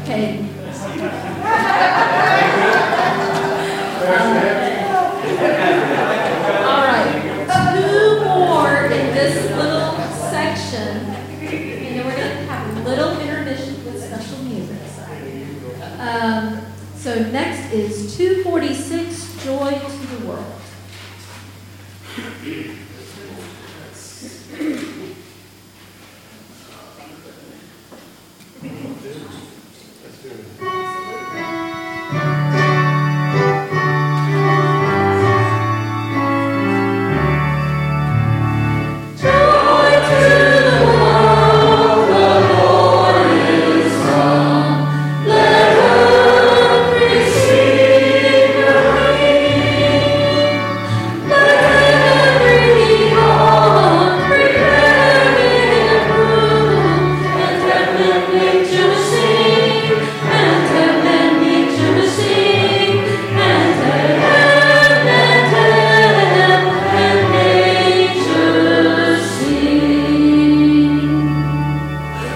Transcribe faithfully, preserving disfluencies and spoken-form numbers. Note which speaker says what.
Speaker 1: Okay. All right. Two more in this little section, and then we're going to have a little intermission with special music. Um, so next is two forty-six, Joy to the World.